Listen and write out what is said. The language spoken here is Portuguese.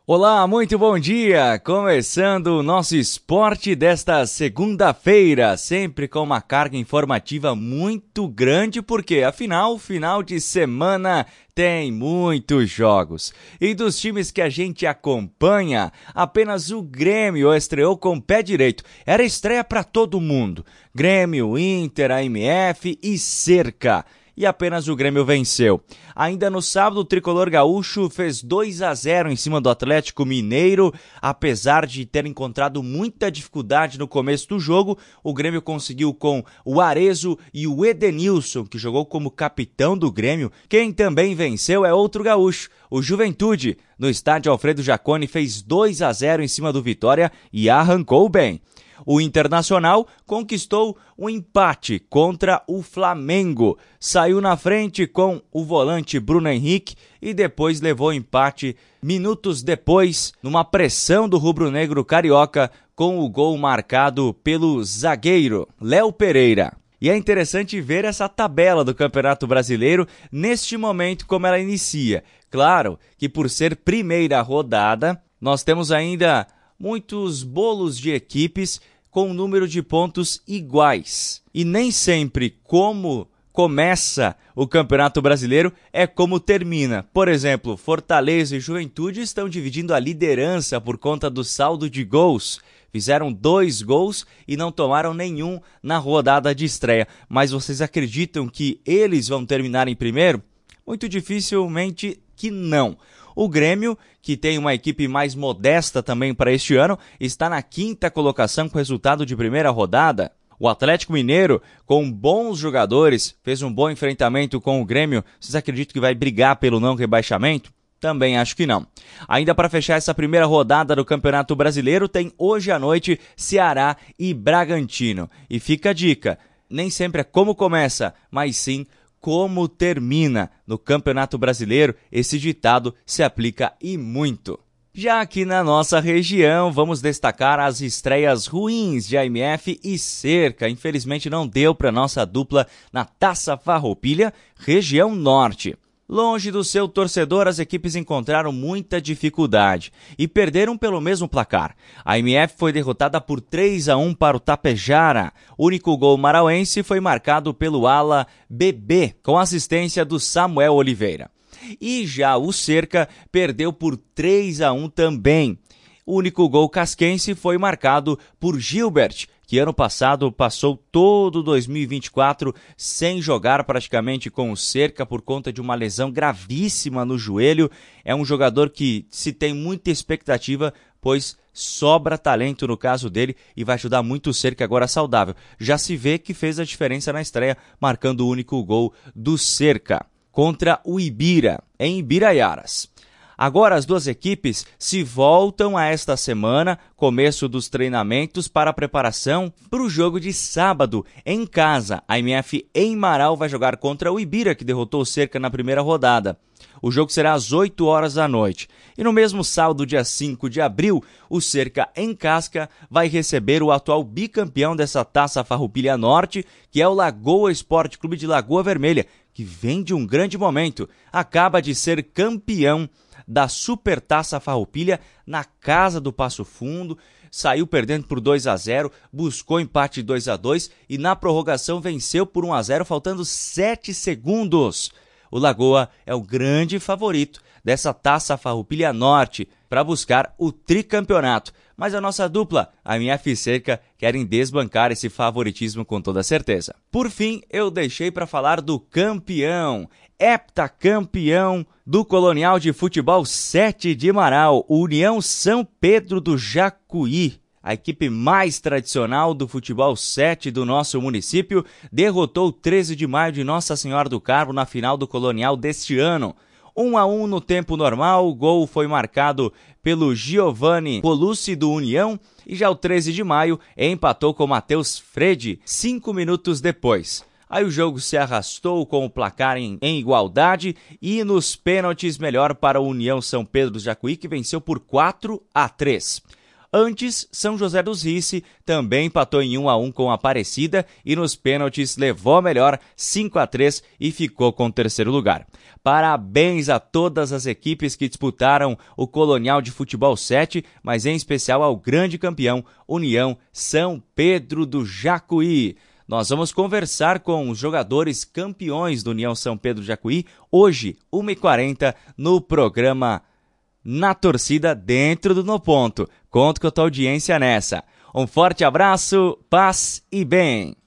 Olá, muito bom dia! Começando o nosso esporte desta segunda-feira, sempre com uma carga informativa muito grande, porque afinal, final de semana tem muitos jogos. E dos times que a gente acompanha, apenas o Grêmio estreou com o pé direito. Era estreia para todo mundo. Grêmio, Inter, AMF e Cerca. E apenas o Grêmio venceu. Ainda no sábado, o tricolor gaúcho fez 2-0 em cima do Atlético Mineiro. Apesar de ter encontrado muita dificuldade no começo do jogo, o Grêmio conseguiu com o Arezo e o Edenilson, que jogou como capitão do Grêmio. Quem também venceu é outro gaúcho, o Juventude. No estádio Alfredo Jaconi fez 2-0 em cima do Vitória e arrancou bem. O Internacional conquistou um empate contra o Flamengo. Saiu na frente com o volante Bruno Henrique e depois levou o empate minutos depois, numa pressão do rubro-negro carioca, com o gol marcado pelo zagueiro Léo Pereira. E é interessante ver essa tabela do Campeonato Brasileiro neste momento como ela inicia. Claro que por ser primeira rodada, nós temos ainda muitos bolos de equipes com um número de pontos iguais. E nem sempre como começa o Campeonato Brasileiro é como termina. Por exemplo, Fortaleza e Juventude estão dividindo a liderança por conta do saldo de gols. Fizeram 2 gols e não tomaram nenhum na rodada de estreia. Mas vocês acreditam que eles vão terminar em primeiro? Muito dificilmente que não. O Grêmio, que tem uma equipe mais modesta também para este ano, está na 5ª colocação com resultado de primeira rodada. O Atlético Mineiro, com bons jogadores, fez um bom enfrentamento com o Grêmio. Vocês acreditam que vai brigar pelo não rebaixamento? Também acho que não. Ainda para fechar essa primeira rodada do Campeonato Brasileiro, tem hoje à noite Ceará e Bragantino. E fica a dica, nem sempre é como começa, mas sim como termina. No Campeonato Brasileiro, esse ditado se aplica e muito. Já aqui na nossa região, vamos destacar as estreias ruins de AMF e Cerca. Infelizmente não deu para nossa dupla na Taça Farroupilha, região norte. Longe do seu torcedor, as equipes encontraram muita dificuldade e perderam pelo mesmo placar. A AMF foi derrotada por 3-1 para o Tapejara. O único gol marauense foi marcado pelo ala Bebê, com assistência do Samuel Oliveira. E já o Cerca perdeu por 3-1 também. O único gol casquense foi marcado por Gilbert, que ano passado passou todo 2024 sem jogar praticamente com o Cerca por conta de uma lesão gravíssima no joelho. É um jogador que se tem muita expectativa, pois sobra talento no caso dele e vai ajudar muito o Cerca agora saudável. Já se vê que fez a diferença na estreia, marcando o único gol do Cerca contra o Ibira, em Ibiraiaras. Agora as duas equipes se voltam a esta semana, começo dos treinamentos para a preparação para o jogo de sábado em casa. A AMF em Marau vai jogar contra o Ibira, que derrotou o Cerca na primeira rodada. O jogo será às 8 horas da noite. E no mesmo sábado, dia 5 de abril, o Cerca em Casca vai receber o atual bicampeão dessa Taça Farroupilha Norte, que é o Lagoa Esporte Clube de Lagoa Vermelha, que vem de um grande momento. Acaba de ser campeão da Supertaça Farroupilha na casa do Passo Fundo, saiu perdendo por 2-0, buscou empate 2-2 e na prorrogação venceu por 1-0, faltando 7 segundos. O Lagoa é o grande favorito dessa Taça Farroupilha Norte para buscar o tricampeonato. Mas a nossa dupla, a AMF e Cerca, querem desbancar esse favoritismo com toda certeza. Por fim, eu deixei para falar do campeão, heptacampeão do Colonial de Futebol 7 de Marau, União São Pedro do Jacuí. A equipe mais tradicional do futebol 7 do nosso município derrotou o 13 de maio de Nossa Senhora do Carmo na final do Colonial deste ano. 1-1 no tempo normal, o gol foi marcado pelo Giovanni Colucci do União e já o 13 de maio empatou com Matheus Fredi 5 minutos depois. Aí o jogo se arrastou com o placar em igualdade e nos pênaltis melhor para a União São Pedro do Jacuí, que venceu por 4-3. Antes, São José dos Rice também empatou em 1-1 com a Aparecida e nos pênaltis levou a melhor 5-3 e ficou com o terceiro lugar. Parabéns a todas as equipes que disputaram o Colonial de Futebol 7, mas em especial ao grande campeão União São Pedro do Jacuí. Nós vamos conversar com os jogadores campeões do União São Pedro do Jacuí hoje, 1h40, no programa Na Torcida, dentro do No Ponto. Conto com a tua audiência nessa. Um forte abraço, paz e bem!